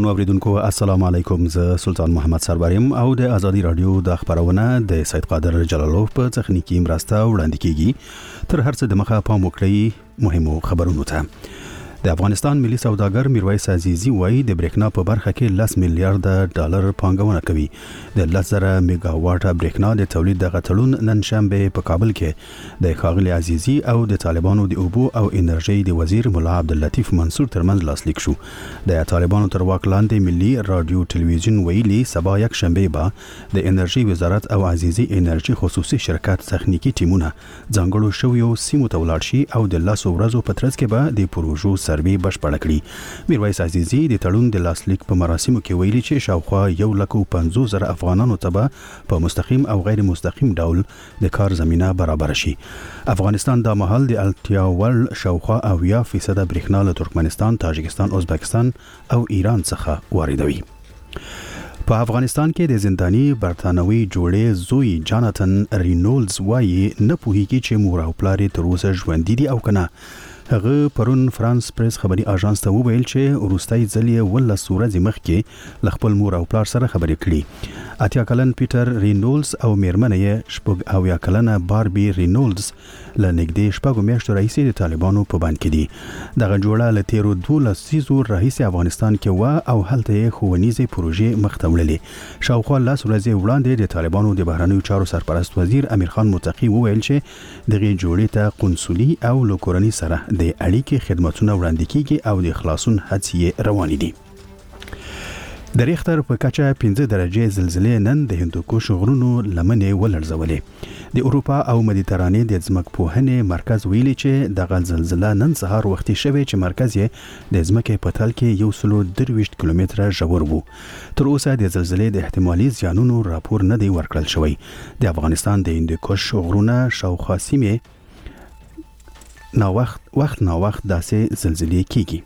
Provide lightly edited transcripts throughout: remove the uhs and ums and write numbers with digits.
درنو اوریدونکو السلام علیکم، زه سلطان محمد سرباریم او د ازادي رادیو د خبرونه د سید قادر جلالوف په تخنیکی مرسته وړاندې کیږي. تر هر څه د مخه پام وکړئ مهمو خبرونو ته. د افغانستان ملي سوداګر میرویس عزیزی وایي د برېښنا په برخه کې 10 میلیارډ ډالر پانګونه کوي. د 10,000 میگا واټ برېښنا د تولید د غټلون نن شنبه په کابل کې د ښاغلي عزیزی او د طالبانو د اوبو او انرژي د وزیر مولا عبداللطیف منصور ترمنځ لاسلیک شو. د طالبانو تر واک لاندې ملي رادیو ټلویزیون ویلي سبا یک شنبه به د انرژي وزارت او عزیزی انرژي خصوصي شرکت تخنیکی ټیمونه ځانګړو شویو سیمو ته ولاړ شي او د 10 ورځو په ترڅ کې به د پروژو سروې بشپړ کړي. میرویس عزیزی د تړون د لاسلیک په مراسمو کې ویلي چې شاوخوا 150,000 افغانانو ته په مستقیم او غیر مستقیم ډول د کار زمينه برابر شي. افغانستان د مهال د الټیا ول شاوخوا 80% برېښنا له ترکمنستان، تاجکستان، ازبکستان او ایران څخه واردوي. په افغانستان کې د زندانی برتانوي جوړې زوی جاناتن رینولز وایي نه پوهیږي چې مور او پلار تر اوسه ژوندي دي او کنه. هغه پرون فرانس پریس خبري اژانس ته وویل چې وروستۍ ځل یې ول ورځې مخکې ل خپل مور او پلار سره خبرې کړې. 80 کلن پیټر رینولز او میرمنه یې شپږ او یا کلنه باربي رینولز له نږدې شپږ میاشتو راهیسې د طالبانو په بند کې دي. دغه جوړه له تیرو 12 سیزو راهیسې افغانستان کې و او هلته یې ښوونیزې پروژې مخ ته وړلې. شاوخوا 10 ورځې وړاندې د طالبانو د بهرنیو چارو سرپرست وزیر امیر خان متقی وویل چې دغه جوړې ته قنصلي او لوکورني سره د اړیکې خدماتونه وړاندې کیږي او د خلاصون هڅې روانې دي. د ریختر په کچه 15 درجه زلزلې نن د هندوکش غرونو لمنې ولړزولې. د اروپا او مدیترانې د ځمکپوهنې مرکز ویلي چې دغه زلزله نن سهار وختي شوه چې مرکز یې د ځمکې په تل کې 123 کیلومتره ژور وو. تر اوسه د زلزلې د احتمالي زیانونو راپور نه دی ورکړل شوی. د افغانستان د هندوکش غرونه شاوخوا سیمې وخت داسې زلزلې کیږي.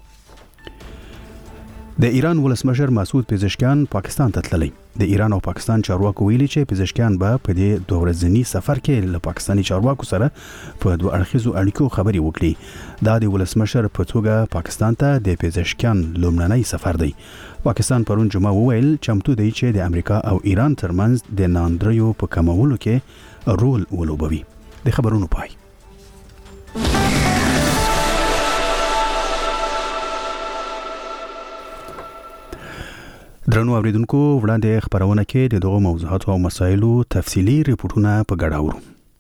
د ایران ولسمشر مسعود پزشکیان پاکستان ته تللی. د ایران او پاکستان چارواکو ویلي چې پزشکیان به په دې 2 ورځني سفر کې له پاکستاني چارواکو سره په دوه اړخیزو اړیکو خبرې وکړي. دا د ولسمشر په توګه پاکستان ته د پزشکیان لومړنی سفر دی. پاکستان پرون جمعه وویل چمتو دی چې د امریکا او ایران ترمنځ د ناندریو په کمولو کې رول ولوبوي. د خبرونو پای. درنو اوریدونکو وړاندې خبرونه کې د دغه موضوعاتو او مسایلو تفصیلی ریپورتونه په ګډه اورو.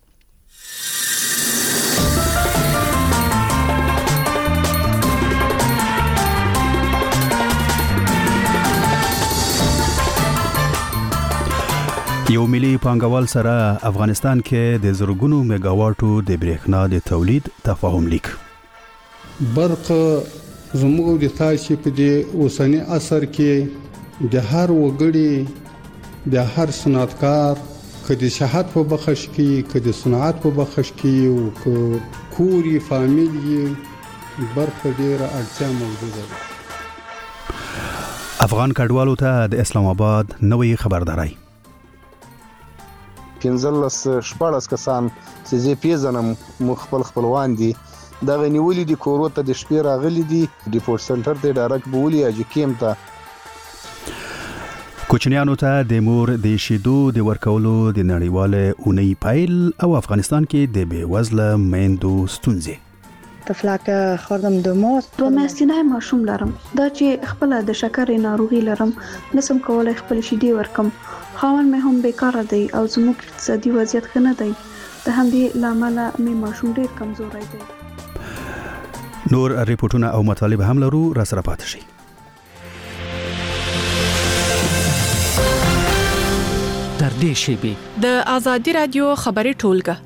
یو ملي پانګوال سره افغانستان کې د زرګونو میگاواټو د برېښنا د تولید تفاهم لیک. برق زموږ د تاسو په دې اوسنی عصر کې د هر وګړي د هر صنعتکار کدي صحت په بخښ کې کدي صنعت په بخښ کې او کوري فامیلی برخه ډیره اړتیا موجوده ده. افغان کډوالو ته د اسلام آباد نوې خبرداري. 15-14 کسان چې زه پیژنم مخبل خپلوان دي دا غنیولې دي کورو ته د شپې راغلي دي ریپورت سنټر ته ډایرکټ بولی اجي کېم ته. کوچنیانو ته د مور د شیدو د ورکولو د نړیواله اونۍ پایل او افغانستان کې د بیوزله میندو ستونزې. طفلکه خوردم 2 ماه 2 میاشتې ماشوم لرم. دا چې خپل د شکرې ناروغي لرم نسم کولای خپل شیدې ورکم. خاون مې هم بیکاره دی او زموږ اقتصادي وضعیت ښه نه دی. د همدې لامل مې ماشوم ډیر کمزوري دی. نور ریپورتونه او مطالب هم لرو، را سره پاتې شئ. در دې شیبې د ازادي رادیو خبري ټولګه.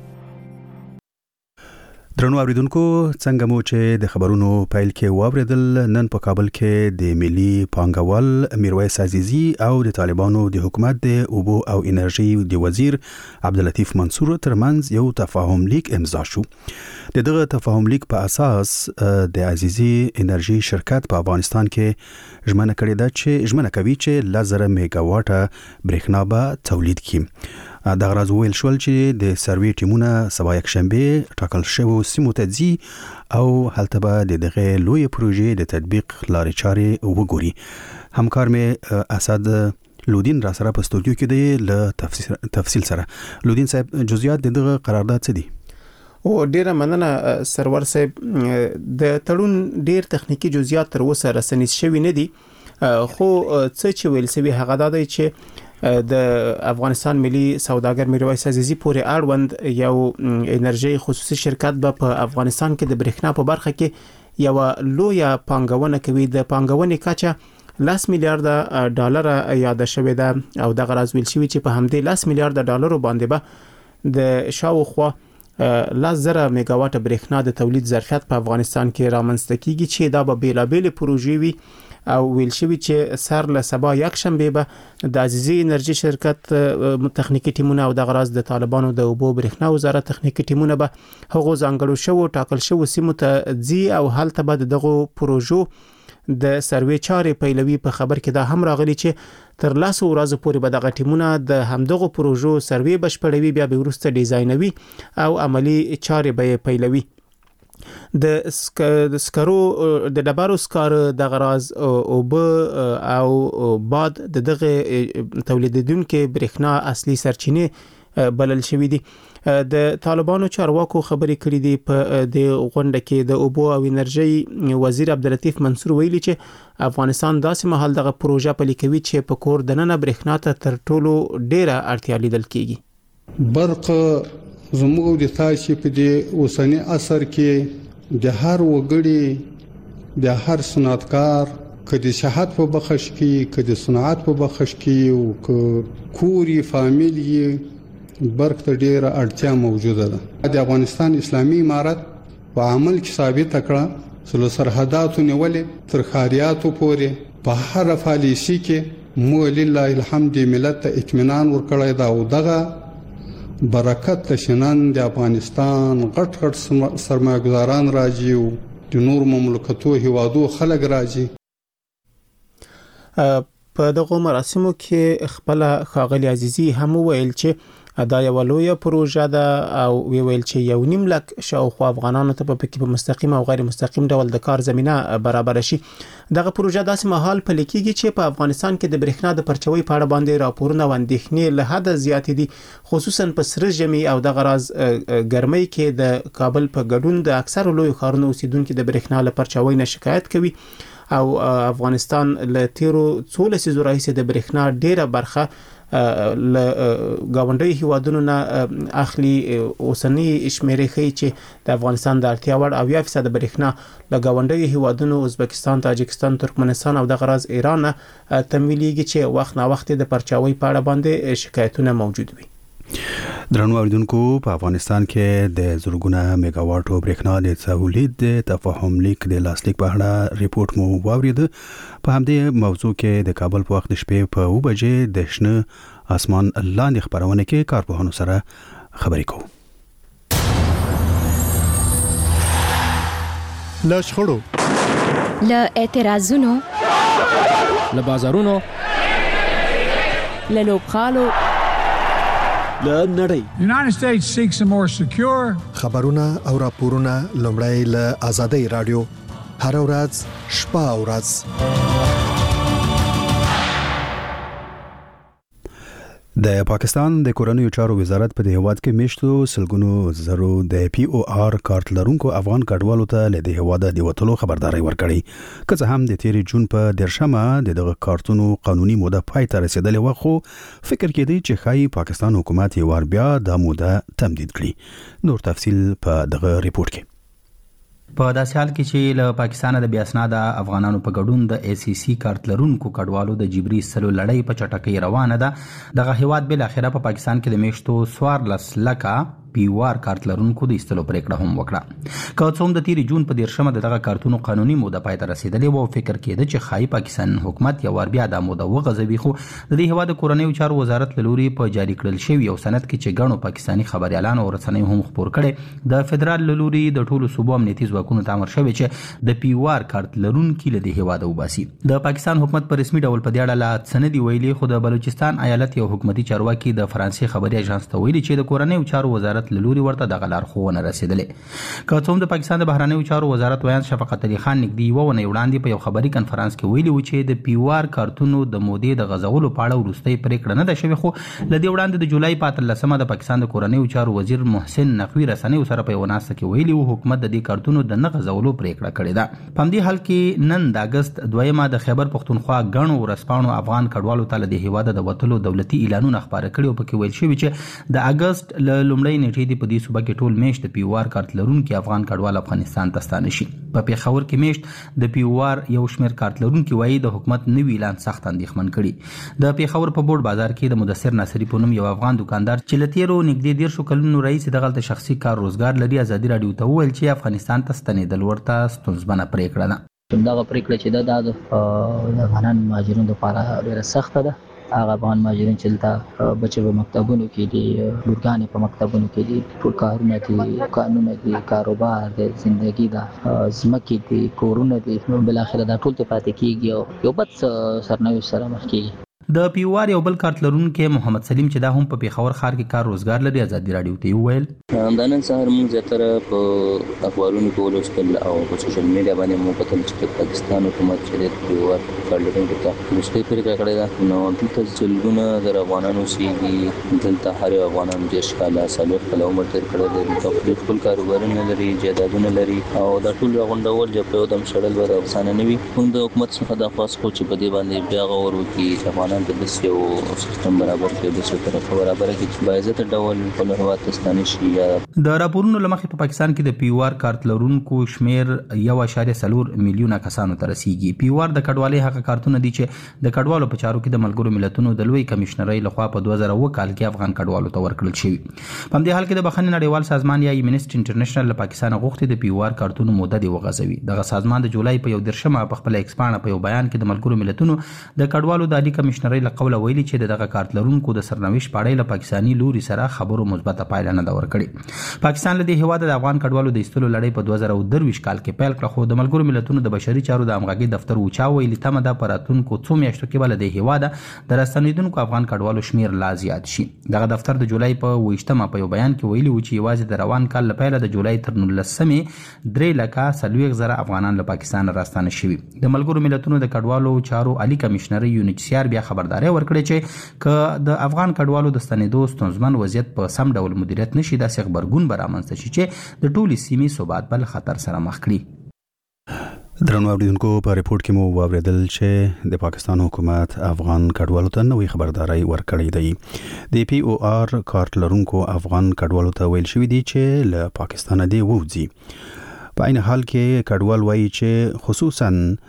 درنو اوریدونکو څنګه مو چې د خبرونو پیل کې واوریدل، نن په کابل کې د ملي پانګوال میرویس عزیزی او د طالبانو د حکومت د اوبو او انرژي د وزیر عبداللطیف منصور ترمنځ یو تفاهم لیک امضا شو. د دغه تفاهم لیک په اساس د عزیزی انرژي شرکت په افغانستان کې ژمنه کوي چې 10,000 میگا واټه برېښنا به تولید کړي. د غراز ویل شول چې د سروي ټیمونه سبا یک شنبه ټاکل شوی سیمو ته ځي او هلته به دغه لوی پروژې د تطبیق لارې چارې وګوري. همکار مې اسد لودین را سره په استودیو کې دی له تفصیل سره. لودین صاحب، جزئیات دغه قرارداد څه دي؟ او ډیره مننه سرور صاحب. د تړون ډیر تخنیکی جزئیات تر اوسه رسنیز شوی نه دي، خو څه چې ویل سوي هغه دا دی چې د افغانستان ملي سوداګر میرویس عزیزي پورې اړوند یو انرژي خصوصي شرکت به په افغانستان کې د برېښنا په برخه کې یو لویه پانګونه کوي. د پانګونې کچه 10 میلیارډ ډالر یاد شوې ده او د غراز ویل شوی چې په همدې 10 میلیارډ ډالر باندې به د شاوخوا 10,000 میگاواټ برېښنا د تولید ظرفیت په افغانستان کې رامنځته کیږي چې دا به بیلابېل پروژې وي. او ویل شوی چې سر له سبا یک شنبه به د عزیزي انرژي شرکت تخنیکی ټیمونه او د غراز د طالبانو د اوبو برېښنا وزارت تخنیکی ټیمونه به هغه ځانګړو شو ټاکل شو سیمو ته ځي او هلته به دغه پروژو د سروي چارې پیلوي. په خبر کې دا هم راغلی چې تر 10 ورځې پورې به دغه ټیمونه د همدغه پروژو سروي بشپړوي، بیا به ورسته ډیزاینوي او عملی چارې به پیلوي. د سکرو د ډبرو سکار د غراز او او باد دغه تولیدونکو برېښنا اصلي سرچینه بلل شوې دي. د طالبانو چارواکو خبرې کړې دي په د غونډه کې. د اوبو او انرژي وزیر عبداللطیف منصور ویلي چې افغانستان داسې مهال دغه پروژه پلي کوي چې په کور دننه برېښنا ته تر ټولو ډیره اړتیا لیدل کیږي. برق زموږ د تاسو په دې اوسنی عصر کې د هر وګړي د هر صنعتکار کدي صحت په بخښ کې کدي صنعت په بخښ کې او کوري فامیلی برق ته ډیره اړتیا موجوده ده. د افغانستان اسلامي امارت په عمل کې ثابت کړه چې سرحداتو نیولې تر خاریاتو پورې په هر پالیسي کې مو لله الحمد ملت ته اطمینان ورکړی دا او دغه برکت شنن د افغانستان غټ غټ سرمایه‌ګزاران راځي او د نور مملکتو هیوادو خلک راځي. په دغه مراسمو کې خپل ښاغلي عزیزي هم ویل چې دا یو لویه پروژه ده او ویل چې 1.5 لک شاوخوا افغانانو ته په مستقیم او غیر مستقیم ډول د کار زمينه برابر شي. دغه پروژه داسې مهال پلي کیږي چې په افغانستان کې د برېښنا د پرچوي په اړه باندې راپورونه او اندېښنې له حد زیات دي، خصوصا په سره ژمي او د غراز ګرمۍ کې د کابل په ګډون د اکثر لوی ښارونو اوسیدونکو د برېښنا له پرچوي نه شکایت کوي او افغانستان له تیرو 14 زورایسه د برېښنا ډیره برخه ل گاونډي هیوادونو نه اخلي. اوسنی شمیرې ښیي چې د افغانستان د اړتیا وړ 80% برېښنا له گاونډي هیوادونو ازبکستان، تاجکستان، ترکمنستان او د غراز ایران تمویلېږي چې وخت نا وخت د پرچاوي په اړه باندې شکایتونه موجود وي. درنو اوریدونکو، په افغانستان کې د زرګونه میگاواټو برېښنا د تولید د تفاهم لیک د لاسلیک په اړه ریپورت مو واورید. په همدې موضوع کې د کابل په وخت شپې په 2 بجې د شنه اسمان لاندې خبرونه کې کارپوهانو سره خبرې کوو. له شخړو، له اعتراضونو، له بازارونو، له لوبغالو، له نړۍ. United States seeks a more secure. خبرونه او راپورونه لومړی له آزادۍ رادیو هر ورځ شپه او ورځ. د پاکستان د کورنیو چارو وزارت په د هیواد کې میشتو سلګونو زرو د پی او آر کارت لرونکو افغان کډوالو ته له د هیواد د وټلو خبرداري ورکړي. که څه هم د تیر جون په 13مه دغه کارتونو قانوني موده پای ته رسیدلې و، خو فکر کېدی چې خای پاکستان حکومت یې ور بیا د موده تمدید کړي. نور تفصیل په دغه ریپورت کې. په داسې حال کې چې له پاکستان د بیا اسناد افغانانو په ګډون د ای سی سی کارت لرونکو کډوالو د جبري سلو لړۍ په چټکۍ روانه ده، دغه هیواد بل اخره په پاکستان کې د میشتو 14 لکه پیوار کارت لرونکو د ایستلو پریکړه هم وکړه. که څوم د تیری جون په 13 دغه کارتونو قانوني موده پای ته رسیدلې و، فکر کېده چې خای پاکستان حکومت یو ور بیا د موده وغځوي، خو د دې هیواد کورنیو چارو وزارت له لوري په جاری کړل شوی یو سند کې چې ګڼو پاکستاني خبريالانو او رسنیو هم خبر کړي د فدرال له لوري د ټولو صوبو امنیتي ځواکونو ته امر شوی چې د پیوار کارت لرونکو له دې هیواد وباسي. د پاکستان حکومت په رسمي ډول په دې اړه لا سندي ویلي، خو د بلوچستان ایالت یو حکومتي چارواکي د فرانسې خبري اژانس ته ویلي چې د کورنیو چارو وزارت له لوري ورته د لارښوونه رسیدلې. که څوم د پاکستان د بهرنیو چارو وزارت ویان شفقت علي خان نږدې یوه ونې وړاندې په یو خبري کنفرانس کې ویلي و چې د پیوار کارتونو د مودې د غځولو په اړه وروستۍ پریکړه نه ده شوې، خو له دې وړاندې د جولای په 13 د پاکستان د کورنیو چارو وزیر محسن نقوي رسنیو سره په یو ناسته کې ویلي و حکومت د دې کارتونو د نه غځولو پریکړه کړې ده. په همدې حال کې نن د اگست 2 د خیبر پختونخوا ګڼو ورسپانو افغان کډوالو ته د هیواد د وټلو دولتي اعلانونه خبره کړي او پکې ویل شوی چې د اگست ل لومړۍ نیټې دی په دې صوبه کې ټول میشت د پیوار کارت لرونکو افغان کډوال افغانستان ته ستانه شي. په پیښور کې میشت د پیوار یو شمېر کارت لرونکو وایي د حکومت نوی اعلان سخت اندېښمن کړي. د پیښور په بورډ بازار کې د مدثر ناصری په نوم یو افغان دکاندار چې لتیرو نږدې 1.5 کلونو رئیس دغه شخصي کار روزګار لري ازادي رادیو ته وویل چې افغانستان ته ستنېدل ورته ستونزمنه پریکړه ده. دغه پریکړه چې د افغان مهاجرینو لپاره ډېره سخته ده. هغه افغان مهاجرین چې دلته بچي په مکتبونو کې دي، لورګانې په مکتبونو کې دي، ټول کارونه دي، قانون دي، کاروبار دي، زندگی ده، ځمکې دي، کورونه دي، بل اخر دا ټول ته پاتې کیږي او یو بد سرنوشت سره مخ کیږي. د پیوار یو بل کارت لرونکو محمد سلیم چې دا هم په پیښور ښار کې کار روزګار لري ازادي رادیو ته ویل دا نن سهار موږ زیاتره په اخبارونو کې ولوستل او په سوشل میډیا باندې موږ کتل چې پاکستان حکومت چې د پیوار کارت لرونکو ته مستقیم پریکړه کړې ده. نو دلته ځلګونه د افغانانو سیږي، دلته هر افغانان د ښکاله سالوت په عمر تیر کړی دی، په خپل کاروبارونه لري، جایدادونه لري او دا ټول غونډول چې په دم شړل ور افسانه نه وي. موږ د حکومت څخه د خاص خو چې په دې باندې بیا غوړ وکړي چې افغانان د یو سیستم برابر کړي، د څه برابر کړي چې باعزت ډول په هیواد ستانه شي. د راپورونو لمخې په پاکستان کې د پیوار کارت لرونکو شمیر 1.4 میلیونه کسانو ته رسیدي. پیوار د کډوالۍ هغه کارتونه دي چې د کډوالو په چارو کې د ملګرو ملتونو د لوی کمشنرۍ لخوا په 2009 کال کې افغان کډوالو ته ورکړل شوی. په همدې حال کې د بخښنې نړیوال سازمان یا امنیسټي انټرنیشنل له پاکستان غوښتي د پیوار کارتونو موده دی وغځوي. دغه سازمان د جولای په 11 په خپل ایکسپانډ په یو بیان کې د ملګرو ملتونو د کډوالو د عالی کمشنرۍ له قوله ویلي چې دغه کارت لرونکو د سرنوشت په اړه له پاکستاني لوري سره خبرو مثبته پایله نه دا ورکړي. پاکستان له دې هیواد د افغان کډوالو د ایستلو لړۍ په 2023 کال کې پیل کړه، خو د ملګرو ملتونو د بشري چارو د همغږي دفتر وچا ویلي تمه ده په راتلونکو څو میاشتو کې بل د هیواد د راستنیدونکو افغان کډوالو شمیر لا زیات شي. دغه دفتر د جولای په 28 په یو بیان کې ویلي و چې یوازې د روان کال لپاره د جولای تر 19 3,40,000 افغانان له پاکستان راستانه شوي. د ملګرو ملتونو د کډوالو چارو عالی کمشنر یونیچسیار بیا خبرداري ورکړي چې که د افغان کډوالو د ستنېدو ستونزمن وضعیت په سم ډول مدیریت نشي داسې خبرګون به رامنځته شي چې د ټولې سیمې ثبات بل خطر سره مخ کړي. درنو اوریدونکو په ریپورت کې مو واوریدل چې د پاکستان حکومت افغان کډوالو ته نوې خبرداري ورکړې ده. د پی او آر کارت لرونکو افغان کډوالو ته ویل شوی دی چې له پاکستان دی ووځي. په عین حال کې کډوال وایي چې خصوصا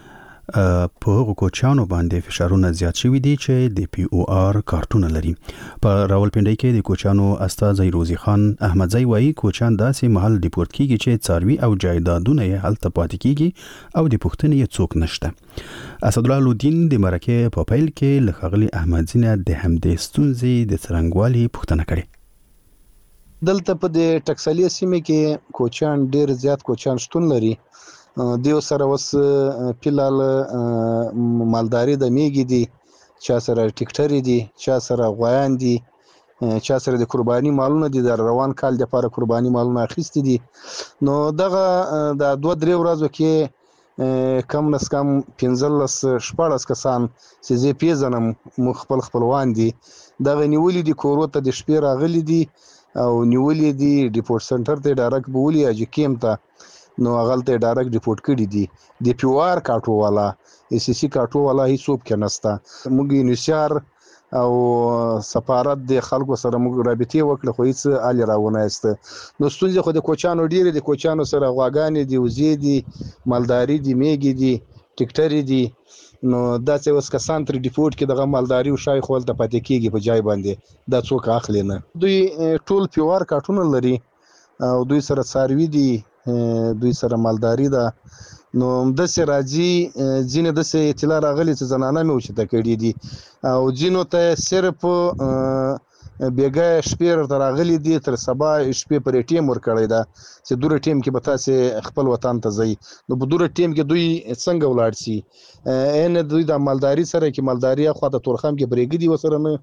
په هغو کوچانو باندې فشارونه زیات شوي دي چې د پی او آر کارتونه لري. په راولپنډۍ کې د کوچانو استازی روزي خان احمدزی وایي کوچان داسې محل ډیپورت کیږي چې څاروي او جایدادونه یې هلته پاتې کیږي او د پښتنې یې څوک نشته. اسدالله الدین د مرکه په پیل کې له ښاغلي احمدزی نه د همدې ستونزې د څرنګوالي پوښتنه کړې. دلته په د ټکسالي سیمه کې کوچان ډیر زیات کوچان شتون لري. دیو سره وس پیلال مالداري د میګي دي، چا سره ټیکټری دي، چا سره غویان دي، چا سره د قرباني مالونه دي، د روان کال لپاره قرباني مالونه اخیستي دي. نو دغه د 2-3 ورځو کې کم نس کم 15-14 کسان چې زه پیژنم خپل خپلوان دي دغه نیولې دي کورو ته د شپې راغلي دي او نیولې دي ډیپورت سنټر ته ډایرکټ بوولي اجي کیم ته. نو هغه ته ډایرکټ ریپورت کړی دي د پیوار کاټو والا اس سی کاټو والا هیڅوک کې نستا. موږ نشار او سفارت د خلکو سره موږ رابطه وکړه خو هیڅ الی راونه است. نو ستونزه خو د کوچانو ډیره د کوچانو سره غواګانې دي، وزې دي، مالداري دي، میګي دي، ټیکټری دي، نو دا چې اوس کسان تر ډیپورت کې دغه مالداري او شای خپل ته پاتې کیږي په جای باندې دا څوک اخلي نه. دوی ټول پیوار کارتونه لري او دوی سره څاروي دي، دوی سره مالداري ده. نو د سه راځي ځینې د سه اطلاع راغلي چې زنانه مې وچته کړې دي او ځینو ته صرف بیګه شپې راغلي دي تر سبا شپې پر ټیم ور کړی دا چې دوره ټیم کې به تاسو خپل وطن ته ځي. نو په دوره ټیم کې دوی څنګه ولاړ شي ان دوی د مالداري سره کې مالداري خو د تورخم کې بریګ دي وسره نه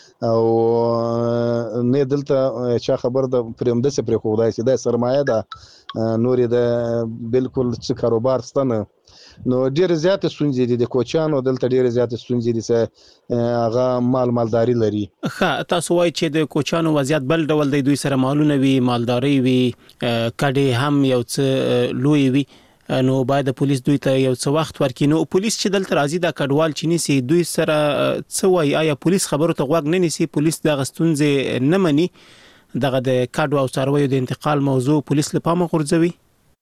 او نه دلته چا خبر د پرمده سره پر خدای سي د سرمایه ده نورې د بالکل څه کاروبار ستنه. نو ډیر زیات ستونزې دي د کوچانو دلته ډیر زیات ستونزې دي چې هغه مالداري لري. ښه تاسو وایي چې د کوچانو وضعیت بل ډول دی، دوی سره مالونه وي، مالداري وي، کډې هم یو څه لوی وي، نو باید د پولیس دوی ته یو څه وخت ورکړي. نو پولیس چې دلته راځي د کډوال چینی سي دوی سره څه وایي؟ آیا پولیس خبرو ته غوږ نه نیسي؟ پولیس د غستونځ نه مني؟ دغه د کډو او څارویو د انتقال موضوع پولیس له پامه غورځوي؟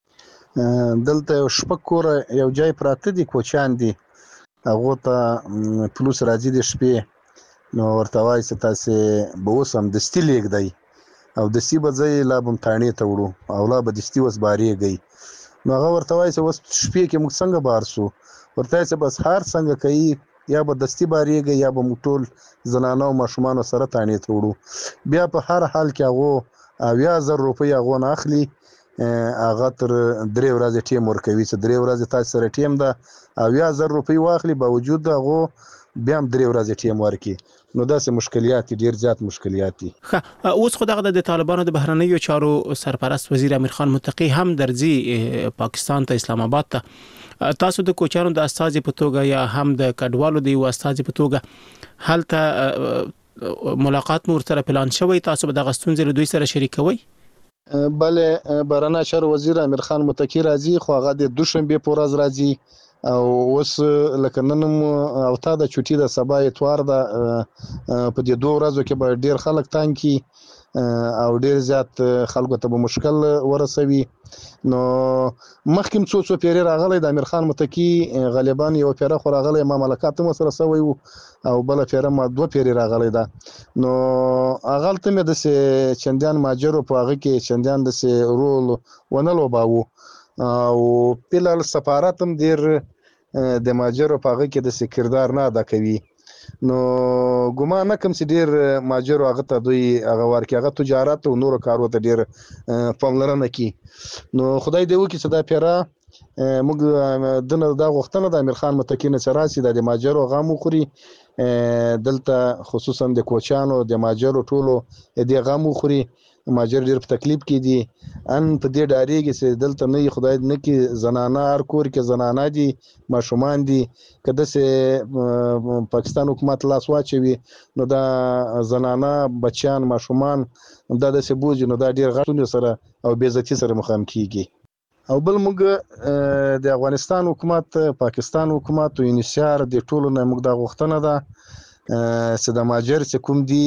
دلته یو شپږ کور یو ځای پراته دي کوچان دي، هغه ته پولیس راځي د شپې نو ورته وایي چې تاسو به اوس هم دستي لېږدئ او دستي به ځئ لا به تاڼې ته وړو او لا به دستي اوس بارېږئ. نو هغه ورته وایي چې اوس شپې کې موږ څنګه بار سو؟ ورته وایي چې بس هر څنګه کوي یا به دستي بارېږئ یا به موږ ټول زنانه او ماشومان سره تاڼې ته وړو. بیا په هر حال کې هغه 80,000 روپۍ هغه نه اخلي، هغه تر 3 ورځې ټیم ورکوي چې 3 ورځې تاسو سره ټیم ده 80,000 روپۍ واخلي، باوجود هغه بیا هم 3 ورځې ټیم ورکي. نو داسې مشکلات ډیر زیات مشکلات دي. ښه اوس خو دغه د طالبانو د بهرنیو چارو سرپرست وزیر امیر خان متقی هم درځي پاکستان ته، اسلام آباد ته. تاسو د کوچانو د استازي په توګه یا هم د کډوالو د استازي په توګه هلته ملاقات مو سره پلان شوی؟ تاسو به د غستونځ له دوی سره شریکوي؟ بله بهرنی چارو وزیر امیر خان متقی راځي، خو هغه د دوشنبه په ورځ راځي او اوس لکه نن او تا د چوټي د سبا اتوار د په دې 2 ورځو کې به ډیر خلک تان کی او ډیر زیات خلکو ته مشکل ورسوي. نو مخکیم څو پیری راغلی د امیر خان متقی غالبا یو پیره خو راغلی ما ملکات مو سره سوي او بل پیره ما 2 پیری راغلی دا. نو اغلته مې د چندان ماجرو په هغه کې چندان د رول ونلو باو او پلال سفارت هم ډیر د ماجرو په هغه کې د کردار نه ادا کوي. نو ګومان کوم چې ډیر ماجرو هغه ته دوی هغه ورکه هغه تجارت او نور کارو ته ډیر پاملرنه کوي. نو خدای دې وکړي چې دا پیرا موږ دنه دا غوښتنه د امیر خان متقی نه راسي د ماجرو غامو خوري دلته خصوصا د کوچانو د ماجرو ټولو د غامو خوري. ماجر ډیر په تکلیف کې دي ان په دې ډاریږي چې دلته نه خدای نه کې زنانه هر کور کې زنانه دي ماشومان دي کده سه پاکستان حکومت لاس واچوي نو دا زنانه بچیان ماشومان دا د سبوج نو دا ډیر غټونه سره او بیزتی سره مخام کیږي. او بل موږ د افغانستان حکومت پاکستان حکومت او انشار د ټولو نه موږ د غوښتنه ده چې د ماجر چې کوم دي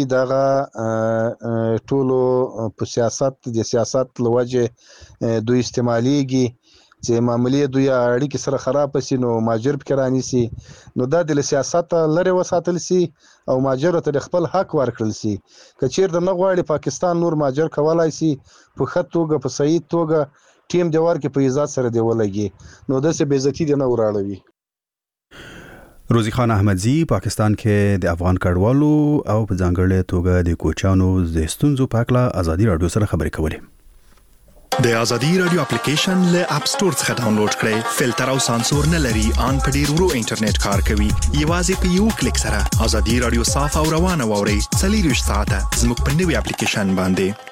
دغه ټولو په سیاست لوجه دوی استعماليږي چې معاملې دوی اړیکې سره خراب شي نو ماجر فکرانی سي نو دا د سیاست لري وساتل سي او ماجر ته خپل حق ورکړل سي. کچیر د نغواړي پاکستان نور ماجر کولای سي په خطوګه په صحیح توګه ټیم دی ورکه په عزت سره دی ولګي نو د څه بیزتی دی نه وراړوي. روزی خان احمدزی پاکستان کې د افغان کډوالو او په ځانګړې توګه د کوچانو د ستونزو په اړه ازادي رادیو سره خبرې کولې. د ازادي رادیو اپلیکیشن له اپ سٹور څخه ډاونلوډ کړئ. فلټر او سانسور نه لري، ان په ډیر ورو انټرنیټ کار کوي. یوازې په یو کلیک سره ازادي رادیو صاف او روانه ووري. 24 ساعته زموږ په نوي اپلیکیشن باندې.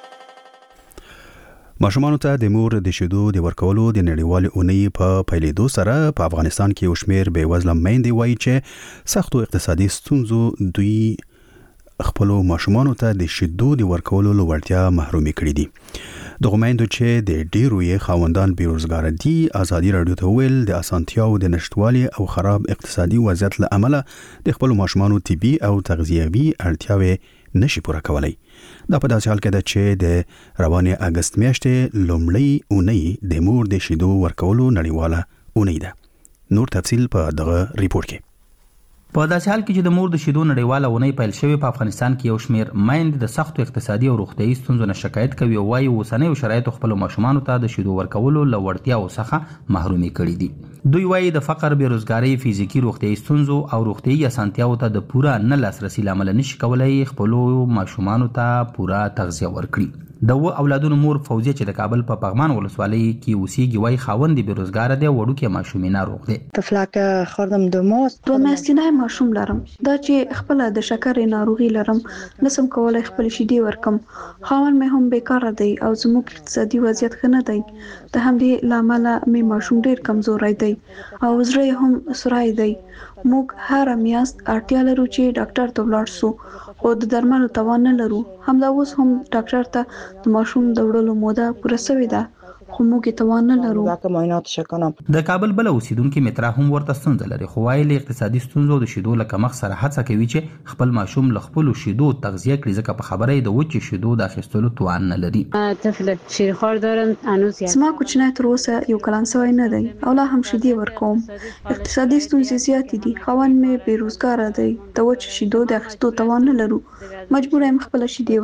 ماشومانو ته د مور د شیدو د ورکولو د نړیوال اونۍ په پیلېدو سره په افغانستان کې یو شمېر بې وزله میندې وایي چې سختو اقتصادي ستونزو دوی خپل ماشومانو ته د شیدو د ورکولو له وړتیا محرومې کړې دي. دغه میندو چې د ډیرو یې خاوندان بیروزګار دي ازادي رادیو ته ویل د اسانتیاو د نشټوالي او خراب اقتصادي وضعیت له امله د خپل ماشومانو طبي او تغذیوي اړتیاوې نشي پوره کولای. دا په داسې حال کې ده چې د روانې اگست میاشتې لومړۍ اونۍ د مور د شیدو ورکولو نړیواله اونۍ ده. نور تفصیل په دغه ریپورت کې. په داسې حال کې چې د مور د شیدو نړیواله اونۍ پیل شوې په افغانستان کې یو شمېر میندې د سختو اقتصادي او روغتیايي ستونزو نه شکایت کوي او وايي اوسنیو شرایطو خپلو ماشومانو ته د شیدو ورکولو له وړتیاوو څخه محرومي کړي دي. دوی وايي د فقر، بېروزګارۍ، فزیکي روغتیايي ستونزو او روغتیايي اسانتیاوو ته د پوره نه لاسرسي له امله نشي کولی خپلو ماشومانو ته پوره تغذیه ورکړي. د اولادونو مور فوزیه چې د کابل په پغمان ولسوالۍ کې اوسېږي وايي خاوند بېروزګاره دی او وړوکی ماشومې ناروغ دی. طفلک خوردم 2 ماست 2 میاشتنی ماشوم لرم. دا چې خپل د شکرې ناروغي لرم، نسم کولای خپل شیدې ورکم. خاوند مې هم بیکاره دی او زموږ اقتصادي وضعیت ښه نه دی. د همدې لامل مې ماشوم ډیر کمزوری دی او زړه هم سورای دی. موږ هر میاشت اړتیا لرو چې ډاکټر ته ولاړ شو خو د درملو توان نه لرو. همدا اوس هم ډاکټر ته د ماشوم د وړلو موده پوره شوې ده خو موږ یې توان نه لرو. د کابل بل اوسیدونکو مترا هم ورته ستونزه لري خو وايي له اقتصادي ستونزو د شیدو له کمښت سره هڅه کوي چې خپل ماشوم له خپلو شیدو تغذیه کړي ځکه په خبره یې د وچې شیدو د اخیستلو توان نه لري. زما کوچنی تر اوسه 1 کلن شوی نه دی او لا هم شیدې ورکوم. اقتصادي ستونزې زیاتې دي. خاوند مې بېروزګاره دی. د وچې شیدو د اخیستو توان نه لرو. مجبور یم خپل شیدې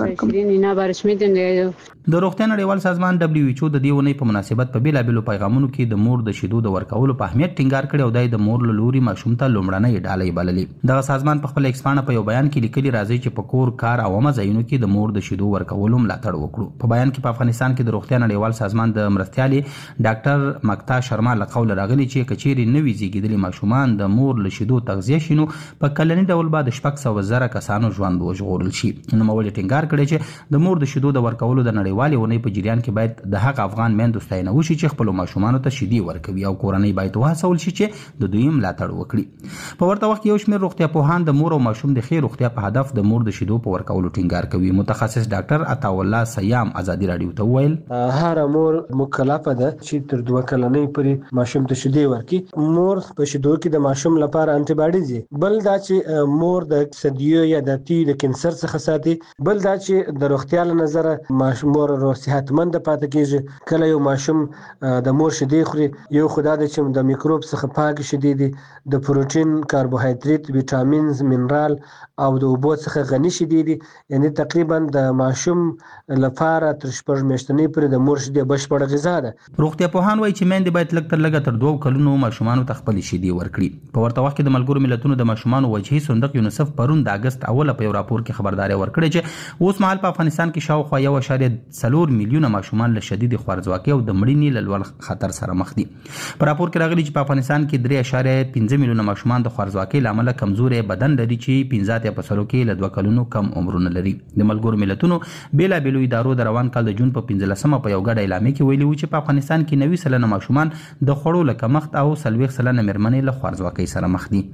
ورکم. د روغتیا نړیوال سازمان WHO د دې ونې په مناسبت په بیلابېلو پیغامونو کې د مور د شیدو د ورکولو په اهمیت ټینګار کړی او دای د مور له لوري ماشوم ته لومړنۍ ډالۍ بللې. دغه سازمان په خپل ایکس پاڼه په یو بیان کې لیکلي راځي چې په کور، کار او عامه ځایونو کې د مور د شیدو ورکولو ملاتړ وکړو. په بیان کې په افغانستان کې د روغتیا نړیوال سازمان د مرستیالې ډاکټر مکتا شرما له قوله راغلي چې کچېرې نوي زیږیدلي ماشومان د مور له شیدو تغذیه شي نو په کلني ډول به د 600,000 کسانو ژوند وژغورل شي. نوموړي ټینګار کړی چې د مور د شیدو د ورکولو د نړیوالې ونې په جریان کې باید د هغه افغان میندو ستاینه وشي چې خپل ماشومانو ته شیدې ورکوي او کورنۍ باید وهڅول شي چې د دوی ملاتړ وکړي. په ورته وخت کې یو شمېر روغتیا پوهان د مور او ماشوم د ښې روغتیا په هدف د مور د شیدو په ورکولو ټینګار کوي. متخصص ډاکټر عطاالله سیام ازادي راډیو ته وویل هر مور مکلفه ده چې تر 2 کلنۍ پورې ماشوم ته شیدې ورکړي. مور په شیدو کې د ماشوم لپاره انټي باډیز دي. بل دا چې مور د اکسیدیو یا د تی د کینسر څخه ساتي. بل دا چې د روغتیا له نظره مور صحتمند پاتې کیږي. کله یو ماشوم د مور شیدې خوري یو خدای د چې د میکروب څخه پاک شیدې دي، د پروتین، کاربوهایډریټ، ویټامینز، منرال او د اوبو څخه غني شیدې دي. یعنی تقریبا د ماشوم لپاره تر 6 میاشتنۍ پورې د مور شیدې بشپړه غذا ده. روغتیا پوهان وایي چې میندې باید لږ تر لږه تر 2 کلونو ماشومانو ته خپل شیدې ورکړي. په ورته وخت کې د ملګرو ملتونو د ماشومانو وجهي صندوق یونیسف پرون د اگست اوله په یو راپور کې خبرداري ورکړې چې اوس مهال په افغانستان کې شاوخوا 1.4 میلیونه ماشومان له شدید خوارځواکۍ او د مړینې له لوړ خطر سره مخ دي. په راپور کې راغلي چې په افغانستان کې 3.5 میلیونه ماشومان د خوارځواکۍ له امله کمزوري بدن لري چې 15% کې له 2 کلونو کم عمرونه لري. د ملګرو ملتونو بیلابېلو ادارو د روان کال د جون په 15مه په یو ګډه اعلامیه کې ویلي و چې په افغانستان کې 90% ماشومان د خوړو له کمښت او 40% مېرمنې له خوارځواکۍ سره مخ دي.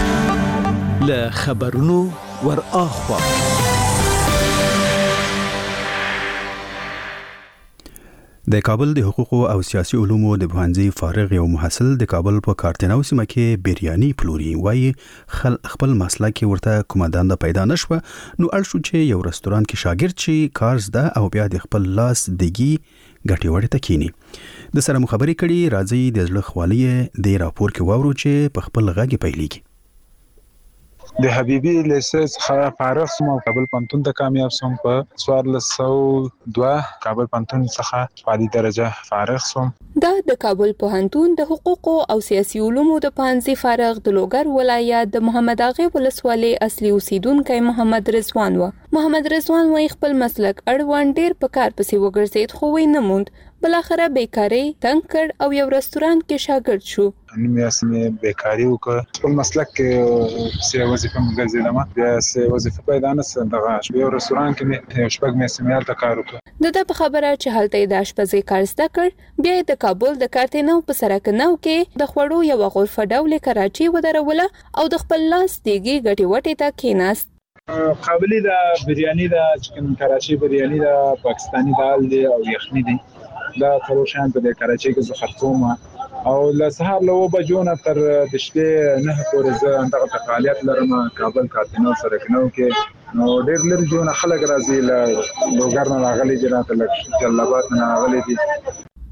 له خبرونو ور اخوا د کابل د حقوقو او سیاسي علومو د پوهنځي فارغ یو محصل د کابل په کارتناو سیمه کې بیریاني پلوري. وايي خپل مسلک ورته کومه دنده پیدا نشوه نو اړ شو چې یو رستوران کې شاګرد چې کار زده او بیا د خپل لاس دګي ګټي وړي تکینی. د سره مخابري کړي راځي د زړه خوالی د راپور کې واورو چې په خپل غږی پیلېږي. د حبیبي لیسه څخه فارغ سوم او کابل پوهنتون ته کامیاب سوم. په 1402 کابل پوهنتون څخه عالی درجه فارغ سوم. دا د کابل پوهنتون د حقوقو او سیاسي علومو د پوهنځي فارغ د لوګر ولایت د محمد اغا ولسوالۍ اصلي اوسیدونکی محمد رضوان و. محمد رضوان وايي خپل مسلک اړوند ډیر په کار پسې وګرځید خو وای نه موند. بلاخره بیکاری تنگ کړ او یو رستوران کې شاګرد شو. مې بیکاری وکړ. خپل مسلک کې سه وظیفه مګرځیدم. بیا سه وظیفه پیدا نه سم دغه یو رستوران کې مې شپږ میاشتې ته کار وکړ. د په خبره چې هلته د آشپزۍ کار زده کړ بیا د کابل د کارتناو په سرکناو کې د خوړو یو غرفه ډول کراچي ودروله او د خپل لاس دیګي ګټي وټي ته کېناست. قابلی دا بریانی دا چکن کراچي بریانی دا پاکستانی دال دی او یخنی دی. دا تروشان په کراچي کې زه خرڅوم او له سهار له 9 بجو نه تر د شپې 9 پورې زه دغه فعالیت لرم کابل کارتناو سرکناو کې. نو ډېر لږ جون خلک راځي له لوګر نه راغلي جنات له جلابات نه راغلي دي.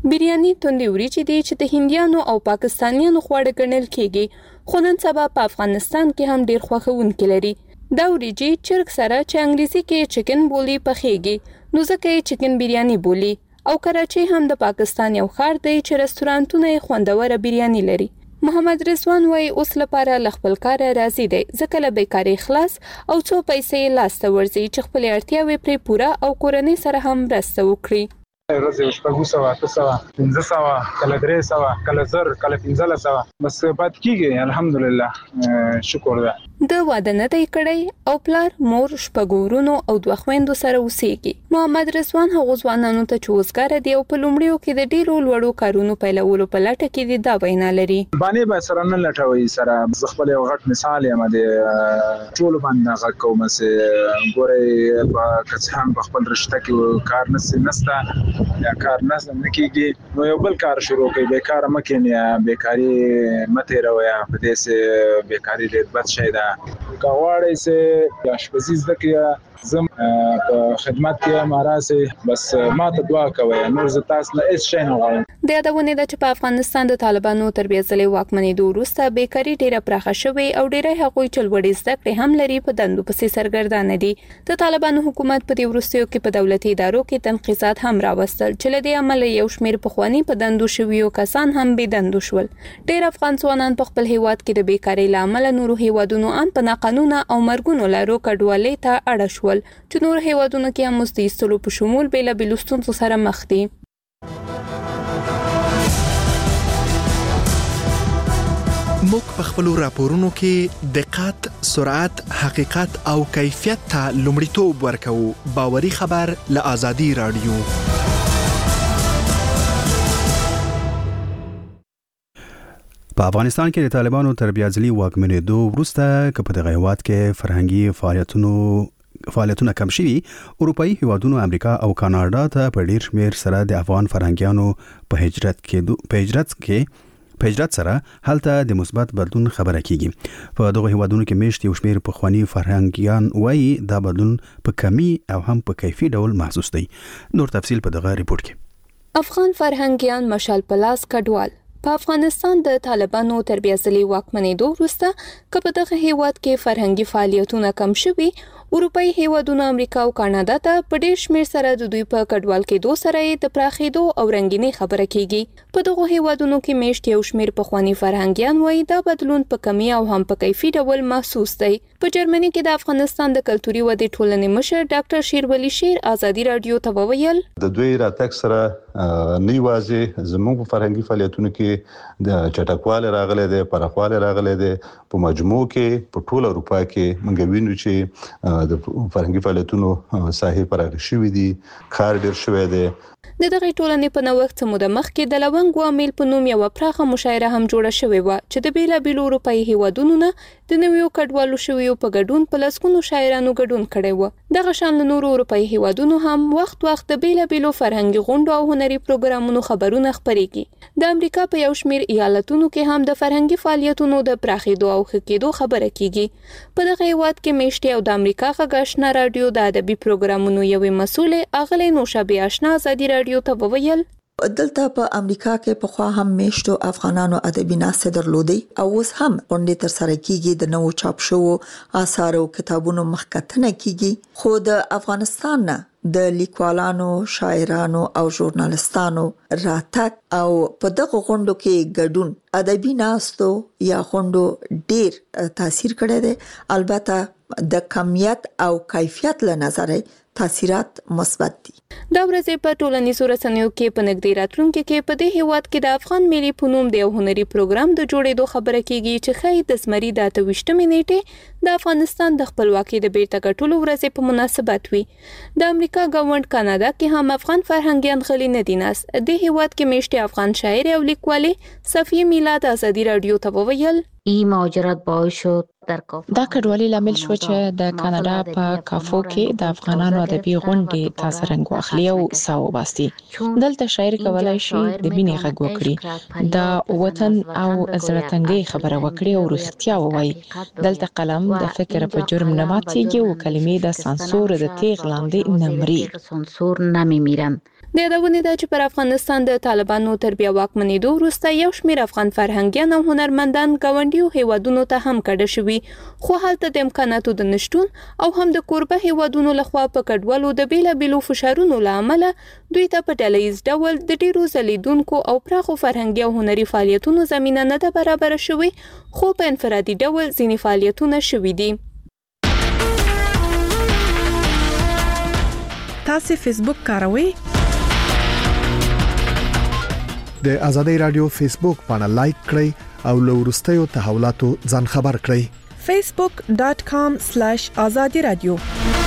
بریاني توندې وریجې دي چې د هندیانو او پاکستانیانو خواړه ګڼل کېږي، خو نن سبا په افغانستان کې هم ډیر خوښونکي لري. دا وریجې چرګ سره چې انګلیسي کې چکن بولی پخېږي، نو ځکه یې چکن بریاني بولی. او کراچۍ هم د پاکستان یو ښار دی چې رستورانتونه یې خوندوره بریاني لري. محمد رضوان وايي اوس لپاره له خپل کاره راضي دی، ځکه له بیکارۍ خلاص او څو پیسې لاسته ورځي چې خپل اړتیاوې پرې پوره او کورنۍ سره هم مرسته وکړي. ورځې شپږ سوه 800 1500 کله 300 کله 1000 کله 1500 بس پات کیږي. الحمدلله شکر ده. د واده نه دی کړی او پلار مور شپږ ورونو او دوه خويندو سره اوسېږي. محمد رضوان هغو ځوانانو ته چې وزګار دي او په لومړیو کې د ډیرو لوړو کارونو پیلولو په لټه کې دي دا وینا لري. باندې به سره نه لټوي سره ز خپل یو غټ مثال یم د ټول باندې غږ کوم چې ګوري په کڅهم په خپل رشته کې کار نستا یا کار نه کیږي، نو یو بل کار شروع کوي. بیکار مکه بیکاری مته راویا په دې سه بیکاری دې بد شي دا کاوړې سه یا شپزي زکه زم په خدمت کې ماراسه بس ما ته دعا کوي، نور ز تاسو نه هیڅ شي نه غواړم. د یادونه ده چې په افغانستان د طالبانو تربیه ځلې واکمنۍ وروسته بیکاری ډیره پراخه شوې او ډیره هغوی چلوړې زده کړې هم لري په دندو پسې سرګردانه دي. د طالبانو حکومت په دې وروستیو کې په دولتي ادارو کې تنقیصات هم راوستل چې له دې عمل یو شمېر پخوانی په دندو شویو کسان هم بې دندو شول. ډیر افغان ځوانان په خپل هیواد کې د بیکاری لامل نورو هیوادونو ان په ناقانونه او مرګونو لارو کډوالۍ ته اړه شول چې نور هیوادونو کې هم مستیستلو په شمول بیلابیلو ستونزو سره مخ دي. موږ په خپلو راپورونو کې دقت، سرعت، حقیقت او کیفیت ته لومړیتوب ورکوو. باوري خبر له آزادي رادیو. په افغانستان کې د طالبانو تر بیا ځلي واکمنېدو وروسته که په دغه هیواد کې فرهنګي فعالیتونه کم شوي، اروپایي هیوادونو امریکا او کاناډا ته په ډیر شمېر سره د افغان فرهنګیانو په هجرت سره هلته د مثبت بدلون خبره کیږي. په دغه هیوادونو کې میشت یو شمېر پخوانی فرهنګیان وایي دا بدلون په کمی او هم په کیفي ډول محسوس دی. نور تفصیل په دغه ریپورت کې. افغان فرهنګیان مشال پلاس کډوال په افغانستان د طالبانو تر بیا ځلي واکمنېدو وروسته که په دغه هیواد کې فرهنګي فعالیتونه کم شوي، اروپایي هیوادونو امریکا او کاناډا ته په ډیر شمېر سره د دوی په کډوال کېدو سره د پراخېدو او رنګینۍ خبره کیږي. په دغه هیوادونو کې میشت یو شمېر پخوانی فرهنګیان وایي دا بدلون په کمی او هم په کیفي ډول محسوس دی. په جرمني کې د افغانستان د کلتوري ودې ټولنې مشر ډاکټر شیرولی شیر آزادي رادیو ته وویل د دوی راتګ سره نه یوازې زموږ په فرهنګي فعالیتونو کې د چټکواله راغله ده، پرخواله راغله ده. په مجموع کې په ټول اروپا کې موږ وینو چې د فرهنګي فعالیتونو ساحې پراخې شوې دي، کار ډیر شوی دی. د دغه ټولنې په نوښت څه موده مخکې د لونګ وامل په نوم یو پراخه مشاعره هم جوړه شوې و چې د بیلابیلو اروپایي هیوادونو نه د نویو کډوالو شویو په ګډون په لسګونو شاعرانو ګډون کړی و. دغه شان له نورو اروپایي هیوادونو هم وخت د بیلابیلو فرهنګي غونډو او هنري پروګرامونو خبرونه خپرېږي. د امریکا په یو شمېر ایالتونو کې هم د فرهنګي فعالیتونو د پراخېدو او ښه کېدو خبره کیږي. په دغه هیواد کې میشتې او د امریکا غږ آشنا رادیو د ادبي پروګرامونو یوې مسؤلې اغلې نوشابې آشنا آزادي رادیو ته وویل دلته په امریکا کې په خوا هم میشتو افغانانو ادبي ناسې درلودي او اوس هم غونډې تر سره کیږي، د نوو چاپ شوو آثار او کتابونو مخکتنه کیږي. خو د افغانستان نه د لیکوالانو، شاعرانو او ژورنالستانو راتګ او په دغه غونډو کې ګډون ادبي ناستو یا غونډو ډیر تاثیر کړی دی. البته د کمیت او کیفیت له نظره تاثیرات مثبت دي. دا ورځې په ټولنیزو رسنیو کې په نږدې راتلونکي کې په دې هیواد کې د افغان ملي په نوم د یو هنري پروګرام د جوړېدو خبره کیږي چې ښایي د زمري د 28 نیټې د افغانستان د خپلواکۍ د بیرته ګټلو ورځې په مناسبت وي. د امریکا ګاونډ کاناډا کې هم افغان فرهنګیان غلي نه دي ناست. د هیواد کې میشتې افغان شاعر او لیکوالې صفیه میلاد آزادي رادیو ته وویل این مهاجرت باعث شد دا کډوالي لامل شو چې د کاناډا په کافو کې د افغانانو ادبي غونډې تاسو رنګ واخلي او ساو باسي. دلته شاعر کولای شي د مینې غږ وکړي، د وطن او زړه خبره وکړي او رښتیا ووایي. دلته قلم د فکر په جرم نه ماتېږي او کلمې د سانسور د تیغ لاندې نه مري. سانسور نمیمیرند. د یادونه ده چې پر افغانستان د طالبانو تر بیا واکمنېدو وروسته یو شمېر افغان فرهنګیان او هنرمندان ګاونډیو هیوادونو ته هم کډه شوي، خو هلته د امکاناتو د نشټون او هم د کوربه هیوادونو لخوا په کډوالو د بیلابیلو فشارونو له امله دوی ته په ډلهییز ډول د ډیرو ځلیدونکو او پراخو فرهنګي او هنري فعالیتونو زمینه نه ده برابره شوې، خو په انفرادي ډول ځینې فعالیتونه شوي دي. تاسو فیسبوک کاروئ؟ د ازادي رادیو فیسبوک باندې لایک کړئ او له وروستیو تحولاتو ځان خبر کړئ. facebook.com/azadi radio